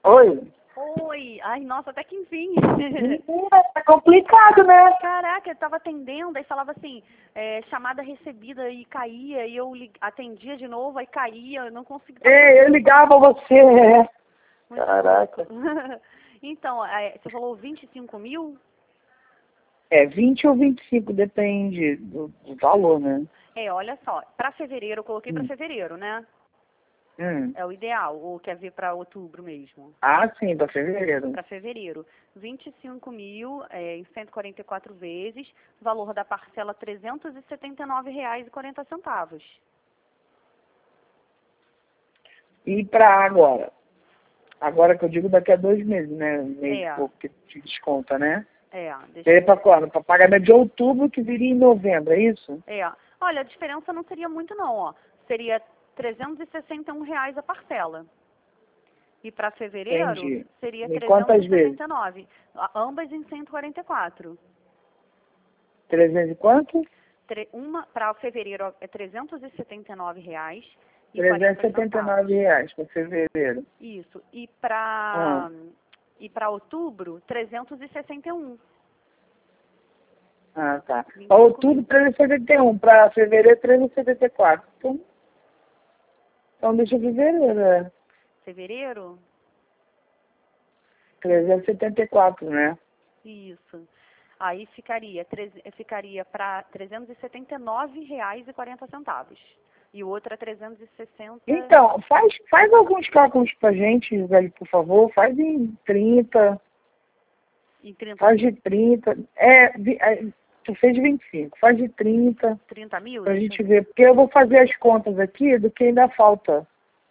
Oi? Oi, ai, nossa, até que enfim. É complicado, né? Caraca, eu tava atendendo, aí falava assim, chamada recebida e caía, e eu atendia de novo, aí caía, eu não conseguia. Eu ligava você. Muito Caraca. louco. Então, você falou 25 mil? 20 ou 25, depende do valor, né? Olha só, pra fevereiro, eu coloquei pra Hum. fevereiro, né? Hum. É o ideal, ou quer ver pra outubro mesmo? Ah, sim, para fevereiro. Para fevereiro, 25 mil em 144 vezes, valor da parcela R$ 379,40. E para agora? Agora que eu digo daqui a 2 meses, né? Meio pouco que te desconta, né? Deixa Seria eu para ver. quando? Para pagamento de outubro, que viria em novembro, é isso? Olha, a diferença não seria muito não, ó. Seria R$ 361 a parcela. E para fevereiro, Entendi. seria E quantas vezes? 379, ambas em 144. 300 e quanto? Uma para fevereiro é R$ 379,40. R$ 379 para fevereiro. Isso. Ah, E para outubro, 361. tá. 25 Para outubro, mil. 371. Para fevereiro, 374. Então deixa fevereiro, né? Fevereiro? 374, né? Isso. Aí ficaria para R$ 379,40. E o outro é 360. Então, faz alguns cálculos pra gente, velho, por favor. Faz em 30. Em 30 Faz mil? de 30. Tu fez de 25. Faz de 30. 30 mil? Pra gente ver. Porque eu vou fazer as contas aqui do que ainda falta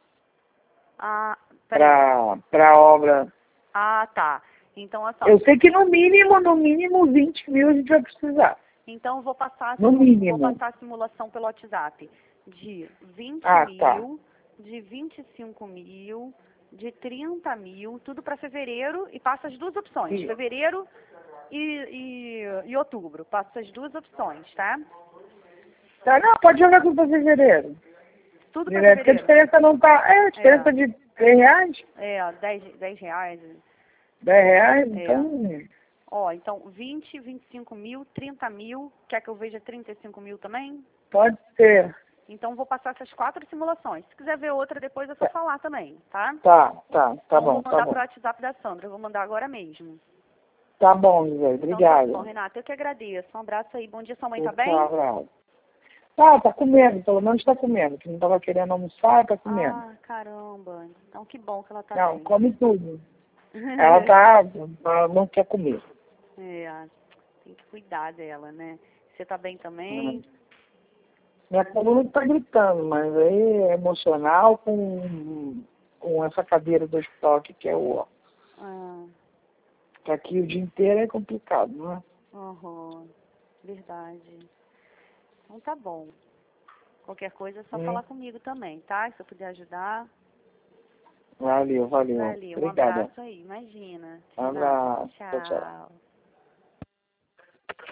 Peraí. pra obra. Ah, tá. Então, assim, Eu sei que no mínimo 20 mil a gente vai precisar. então eu vou passar No mínimo. a simulação pelo WhatsApp de 20 Ah, tá. mil, de 25 mil, de 30 mil, tudo para fevereiro e passa as duas opções, E- fevereiro e outubro. Passa as duas opções, tá? Tá, não, pode jogar tudo pra fevereiro. Tudo para Porque a fevereiro. diferença não tá. A diferença de R$ 3. R$ 10 reais. R$ 10, então. Ó, então 20, 25 mil, 30 mil. Quer que eu veja 35 mil também? Pode ser. Então, vou passar essas 4 simulações. Se quiser ver outra depois, é só falar também, tá? Tá Então, bom, vou tá mandar bom. pro WhatsApp da Sandra. Eu vou mandar agora mesmo. Tá bom, José, Então, tá bom, obrigado. Renata. Eu que agradeço. Um abraço aí. Bom dia. Sua mãe tá Tchau, bem? abraço. Tá comendo, pelo menos tá comendo. Que não tava querendo almoçar, tá comendo. Ah, caramba. Então, que bom que ela tá Não, bem. come tudo. Ela não quer comer. Tem que cuidar dela, né? Você tá bem também? Minha coluna tá gritando, mas aí é emocional com essa cadeira do hospital aqui, que é o. Ah, Que aqui o dia inteiro é complicado, não é? verdade. Então, tá bom. Qualquer coisa é só Hum. falar comigo também, tá? Se eu puder ajudar. Valeu. Valeu. Um Obrigado. abraço aí. Imagina. Abraço. Tchau. Tchau.